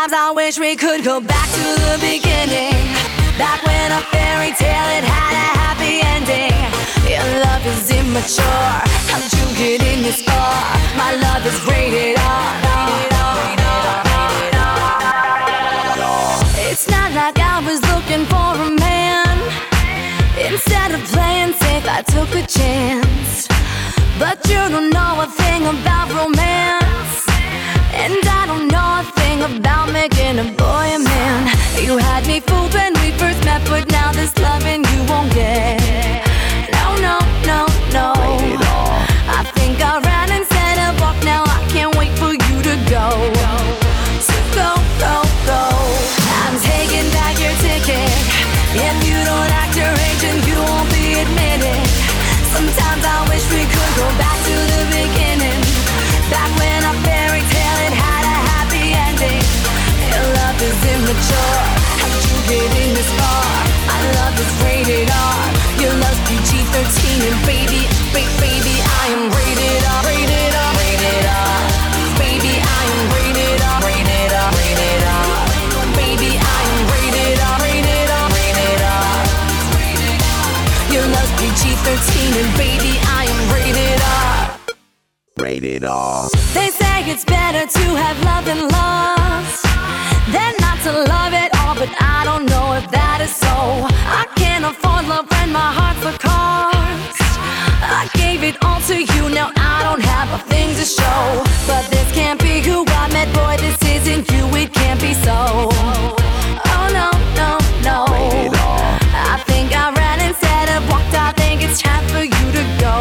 Sometimes I wish we could go back to the beginning, back when a fairy tale it had a happy ending. Your love is immature, how'd you get in this far? My love is rated R. It's not like I was looking for a man. Instead of playing safe, I took a chance. But you don't know a thing about romance, and I don't know a thing about making a boy a man. You had me fooled when we first met, but now this loving you won't get. No, no, no, no. I think I ran instead of walked. Now I can't wait for you to go. So go, go, go. I'm taking back your ticket. If you don't act your age, then you won't be admitted. Sometimes I wish we could go back to the beginning, back when our fairy tale it had a happy ending. Your love is immature, how'd you get in this far? My love is rated R. Your love's PG-13, and baby, baby, I am rated R, rated R, rated R. Baby, I am rated R, rated R, rated R. Baby, I am rated R, rated R, rated R. Your love's PG-13, and baby, I am rated R. Rated R. They say it's better to have love than lost than not to love at all, but I don't know if that is so. I can't afford love when my heart's the cost. I gave it all to you, now I don't have a thing to show. But this can't be who I met, boy, this isn't you, it can't be so. Oh no, no, no. I think I ran instead of walked, I think it's time for you to go.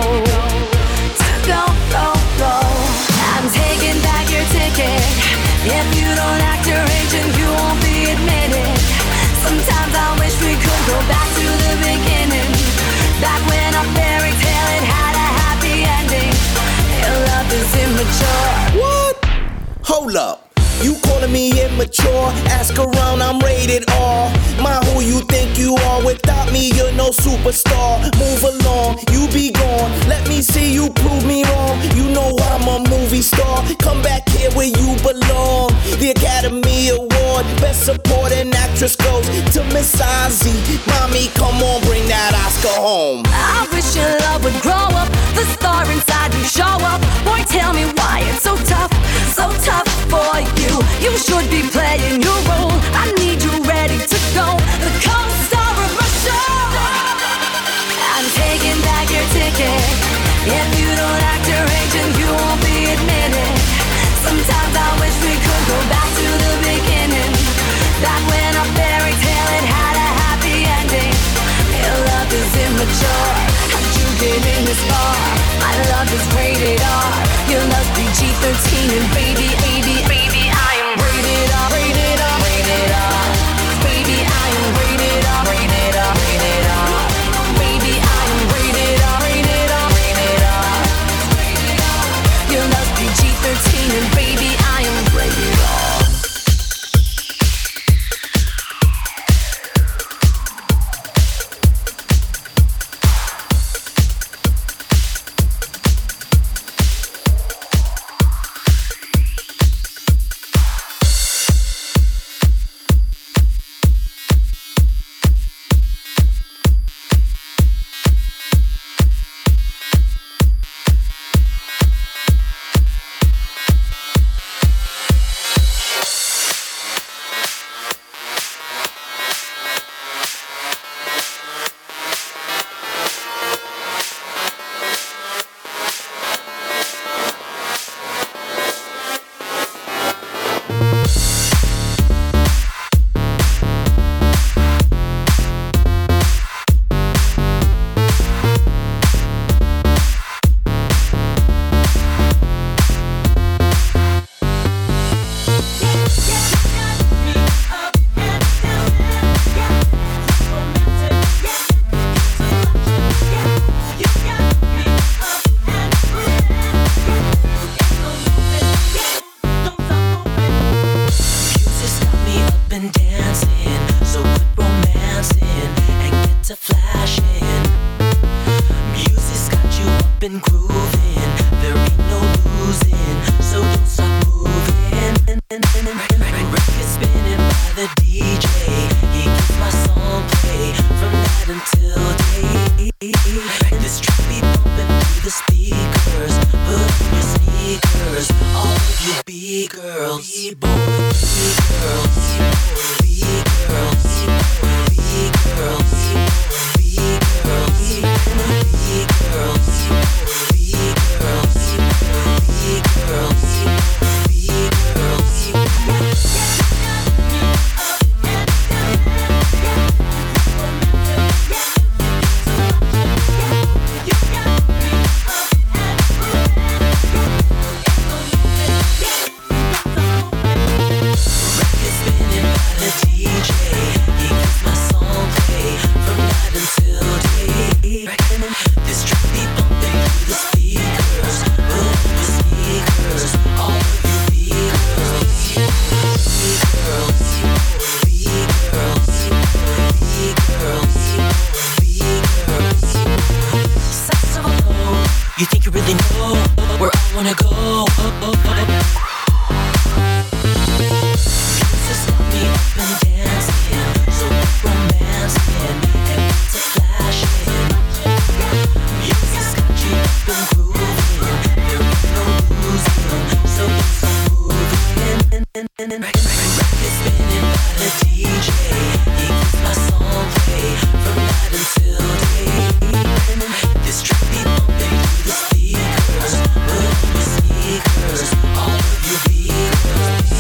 Go, go, go. I'm taking back your ticket. If you don't act your age, then you won't be admitted. Sometimes I wish we could go back to the beginning, back when our fairy tale it had a happy ending. Your love is immature. What? Hold up. You calling me immature? Ask around, I'm rated R. My who you think you are? Without me, you're no superstar. Move along, you be gone. Let me see you prove me wrong. You know I'm a movie star. Come back here where you belong. The Academy Award, Best Supporting Actress goes to Miss Ozzy. Mommy, come on, bring that Oscar home. I wish your love would grow up, the star inside you show up. Boy, tell me why it's so tough for you. You should be playing your role. I need you ready to go, the co-star of my show. I'm taking back your ticket. If you don't act your age, then you won't be admitted. Sometimes I wish we could go back to the beginning, back when our fairy tale it had a happy ending. Your love is immature, how'd you get in this far? My love is rated R. Your love's PG-13, and baby, baby, I am rated R, rated R, rated R. Baby, I am rated R, rated R, rated R. Baby, I am rated R, rated R, rated R. Your love's PG-13, and baby, I am rated R. been grooving, there ain't no losing, so don't stop moving. Records spinning by the DJ. He keeps my song play from night until day. This track be bumping through the speakers. Put on your sneakers, all of you B-girls, B-boys, B-girls, B-girls, B-girls, B-girls, B-girls, B-girls, B-girls, you think you really know where I wanna go? Music's got me up and dancing, so romancing and it's a flashing. Music's got you up and grooving, there ain't no losing, so it's a moving. Record spinning by the DJ, he keeps my song play from night until day. This track be bumping through the speakers, put on your sneakers, all of you B-girls,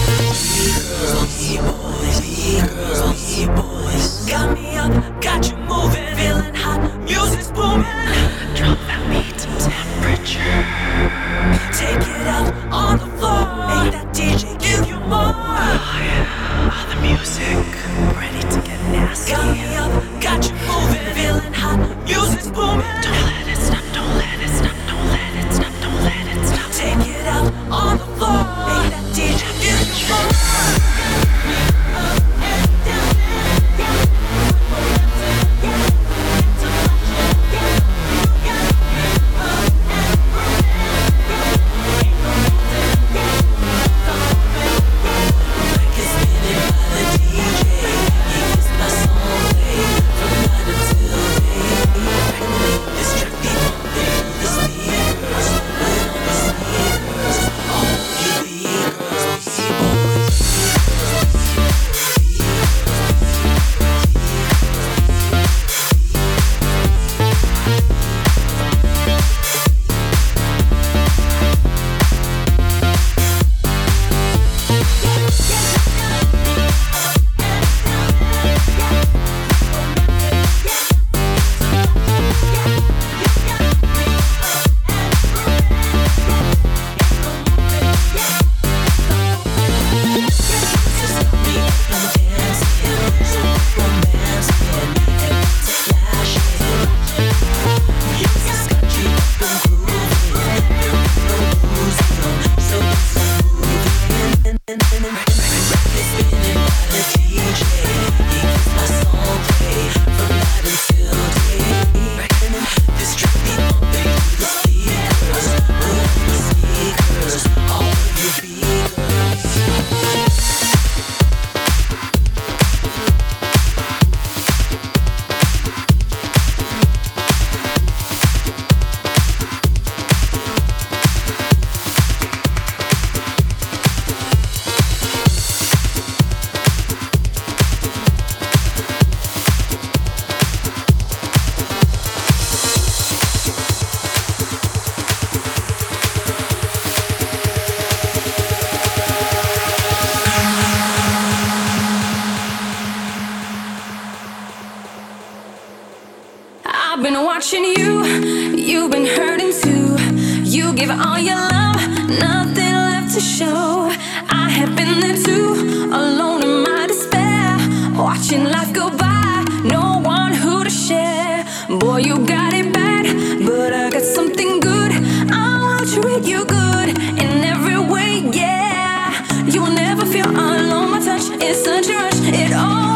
B-girls, B-boys, B-girls, B-boys. Got me up, got you moving, feeling hot, music's booming. Drop that beat to temperature. Take it out on the floor, make that DJ give you more. Oh yeah, the music, ready to get nasty. Got me up, got you moving, feeling hot, music's booming. Don't let it stop, don't let it stop, don't let it stop, don't let it stop. Take it out on the floor, make that DJ give you more. I've been watching you, you've been hurting too. You give all your love, nothing left to show. I have been there too, alone in my despair, watching life go by, no one who to share. Boy, you got it bad, but I got something good. I will treat you good in every way, yeah. You will never feel alone, my touch is such a rush, it all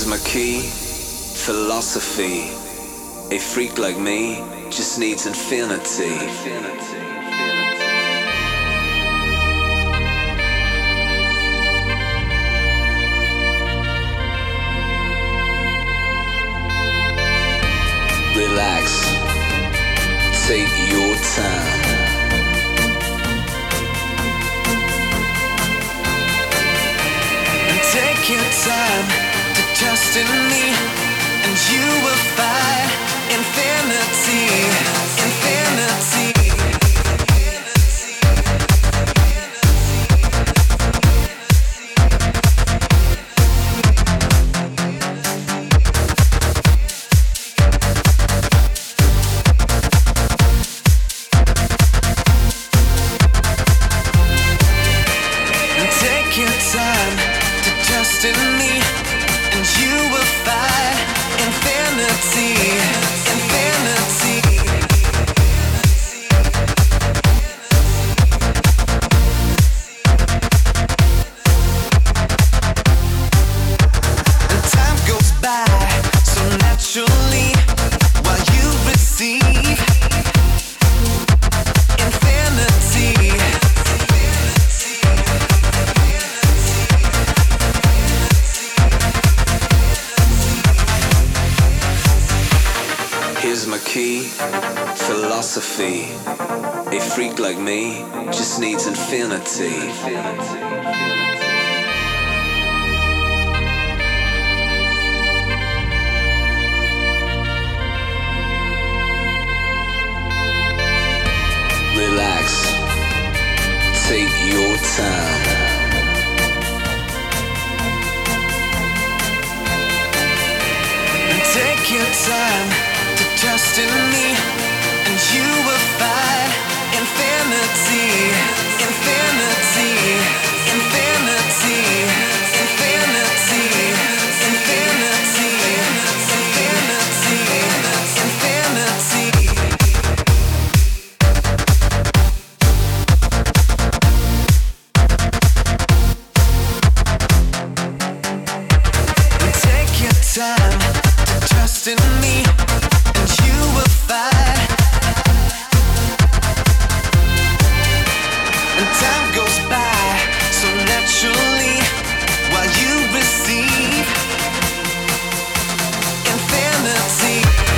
Here's my key, philosophy. A freak like me just needs infinity. Relax, take your time. Take your time to trust in me, and you will find infinity, infinity. Take your time to trust in me, and you will find infinity, infinity. And time goes by so naturally while you receive infinity. Here's my key, philosophy. A freak like me just needs infinity. Relax, take your time. Take your time to trust in me, and you will find infinity, infinity, infinity, infinity, infinity, infinity, infinity. Take your time to trust in me, and you will find. And time goes by so naturally while you receive infinity.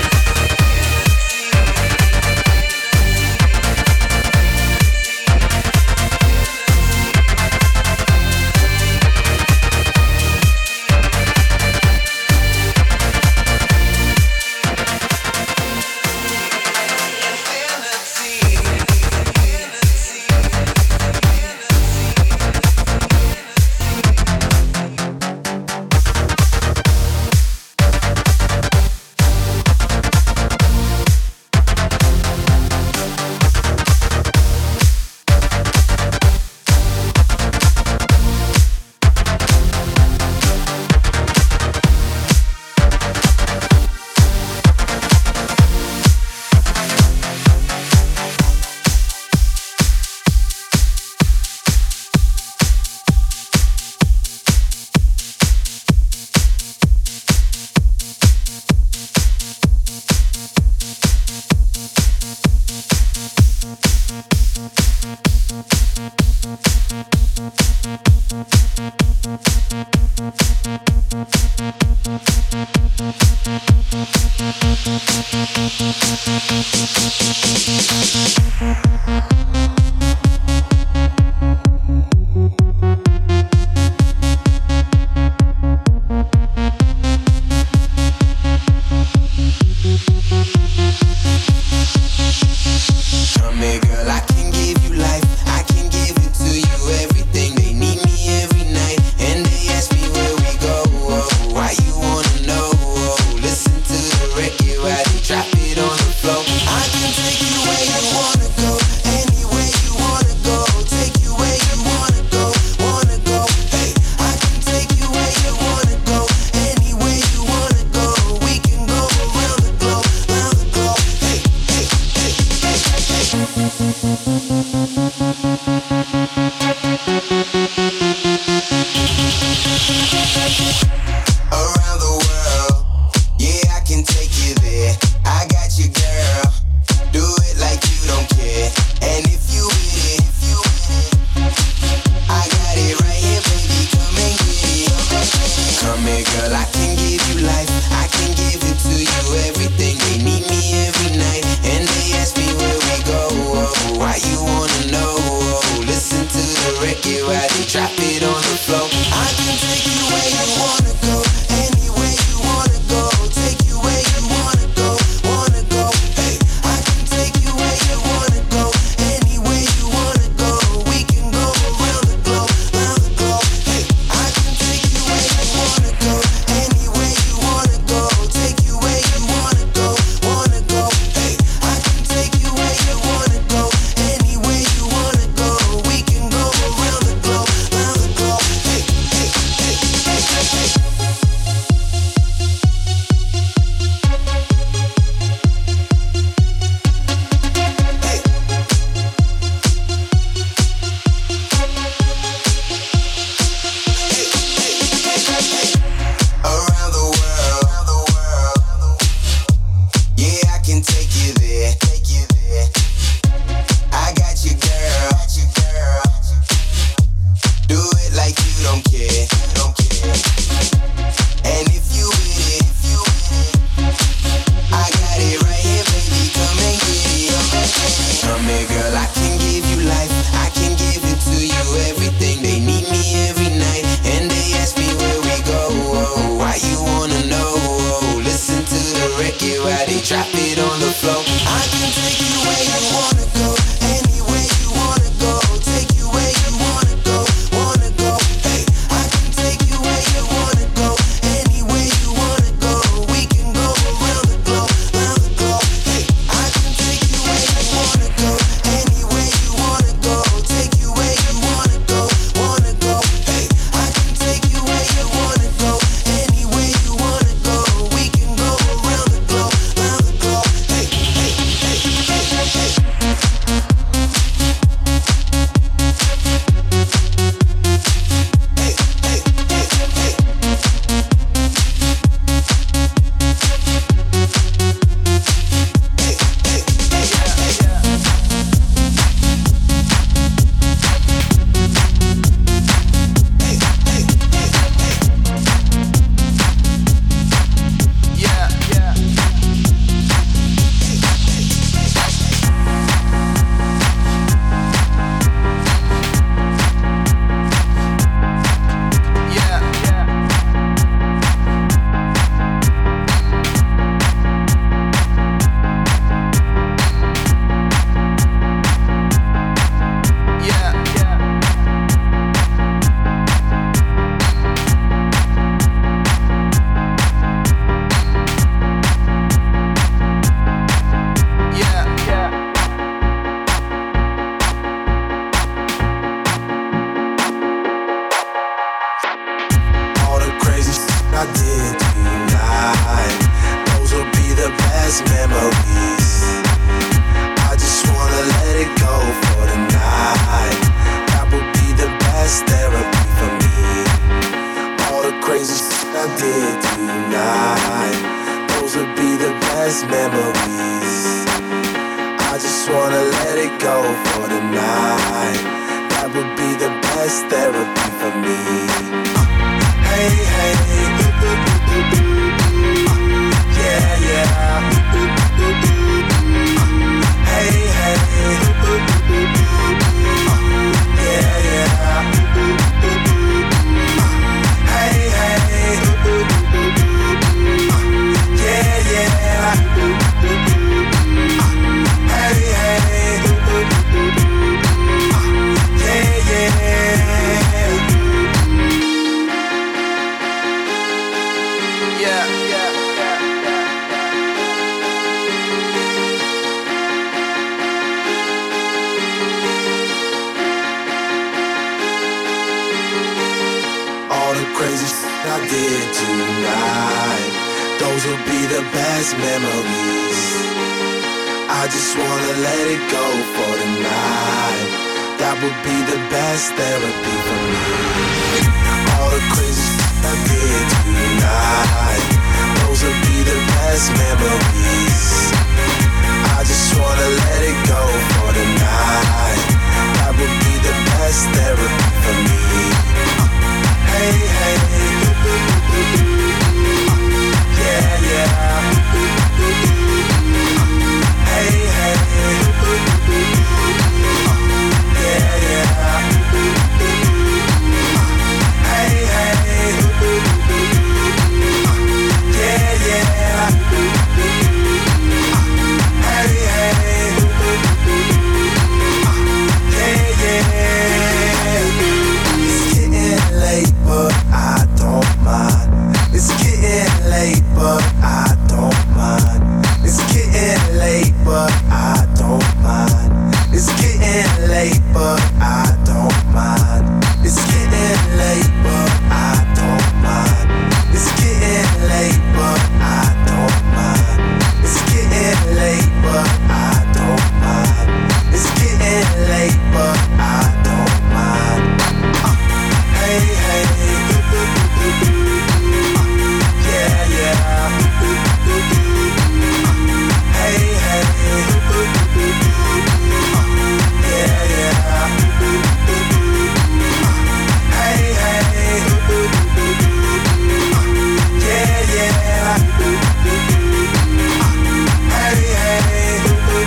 Come here, girl, I can give you life. I can give it to you, everything. They need me every night, and they ask me where we go. Oh, why you wanna know? Oh, listen to the record while they drop it on the floor. I can take you where you wanna go, anywhere you wanna go. Take you where you wanna go, wanna go. Hey, I can take you where you wanna go, anywhere you wanna go. We can go around the globe, round the globe. Hey, hey, hey, hey, hey, hey. Around the world. why you wanna know? Listen to the record while they drop it on the floor. I can take you where you wanna go, anywhere you wanna go. Take you where you wanna go, wanna go. Hey, I can take you where you wanna go, anywhere you wanna go. We can go around the globe, round the globe. Hey, I can take you where you wanna go, anywhere you wanna go. Take you where you wanna go, wanna go. Hey, I can take you where you wanna go, anywhere you wanna go. We can go around the globe, round the globe. Hey, hey, hey, hey, hey, hey. Around the world, yeah, I can take you there, take you there. I got you, girl, do it like you don't care, And if you with it, I got it right here, baby, come and get it. Come here, girl, I can give you life, I can give it to you, everything. They need me every night, and they ask me where we go. Why you wanna know? Listen to the record while they drop it on the floor. I can take you where you wanna go, anywhere you wanna go. Take you where you wanna go, wanna go. Hey, I can take you where you wanna go, anywhere you wanna go. We can go around the globe, round the globe. Hey, I can take you where you wanna go, anywhere you wanna go. Take you where you wanna go, wanna go. Hey, I can take you where you wanna go, anywhere you wanna go. We can go around the globe, round the globe. Hey, hey, hey, hey, hey, hey. Hey, hey, hey, hey. Hey, hey, hey, hey. Hey, hey, hey, hey. Yeah, yeah. Yeah, yeah. Yeah, yeah. Yeah, yeah. All the crazy shit I did tonight, those will be the best memories. I just wanna let it go for the night. That would be the best therapy for me. All the crazy shit I did tonight, those would be the best memories. I just wanna let it go for the night. That would be the best therapy for me. Hey, hey, yeah, yeah. Hey, hey, yeah, yeah. Hey, hey, yeah, yeah. Hey, hey, yeah, yeah. Yeah, yeah, yeah, yeah. All the crazy shit I did tonight, those will be the best memories. I just wanna let it go for the night. That would be the best therapy for me. All the crazy shit I did tonight, those will be the best memories. I just wanna let it go for the night. That would be the best therapy for me. Hey, hey, yeah, yeah. Hey, hey, late, but I don't mind. It's getting late, but I don't mind. It's getting late, but I don't mind. It's getting late, but I don't mind. It's getting late, but I don't mind. Hey, hey, yeah, yeah. Hey, hey, yeah, yeah. Hey, hey, yeah, yeah. Hey, hey,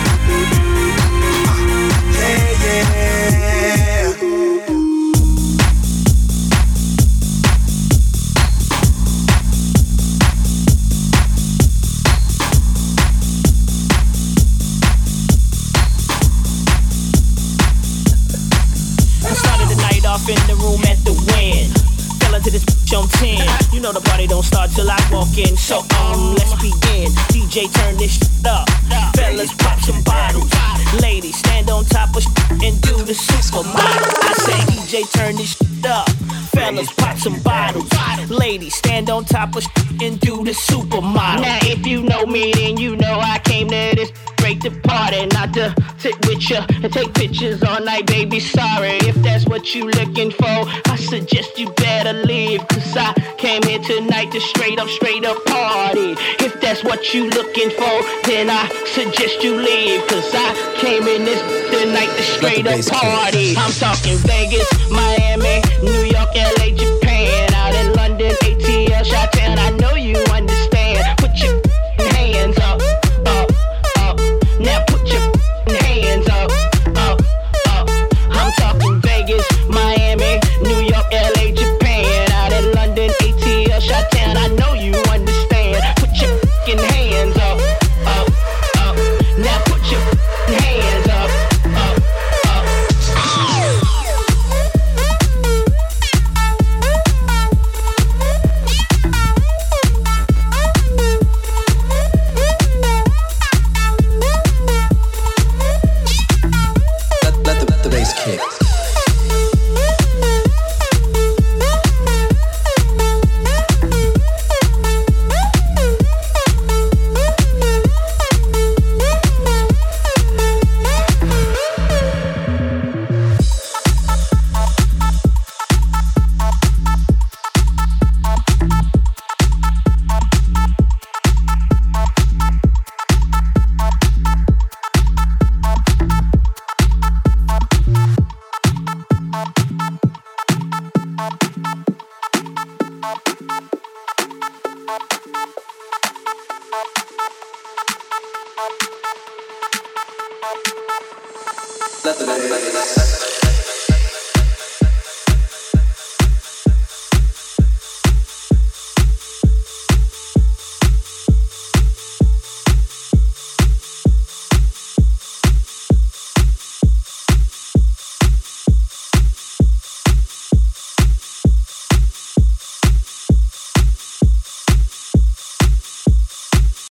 yeah, yeah. I started the night off in the room at the Wynn. Fell into this bitch on 10. You know the party don't start till I walk in. So let's begin. DJ turn this shit up. Fellas pop some bottles. Ladies stand on top of shit and do the supermodel. I say DJ turn this shit up. Fellas pop some bottles. Ladies stand on top of shit and do the supermodel. Now if you know me, then you know I came to this break the party, not to sit with ya and take pictures all night, baby. Sorry if that's what you looking for. I suggest you better leave, cause I came here tonight to straight up party. If that's what you looking for, then I suggest you leave, cause I came in this tonight to straight up party. I'm talking Vegas, Miami, New York,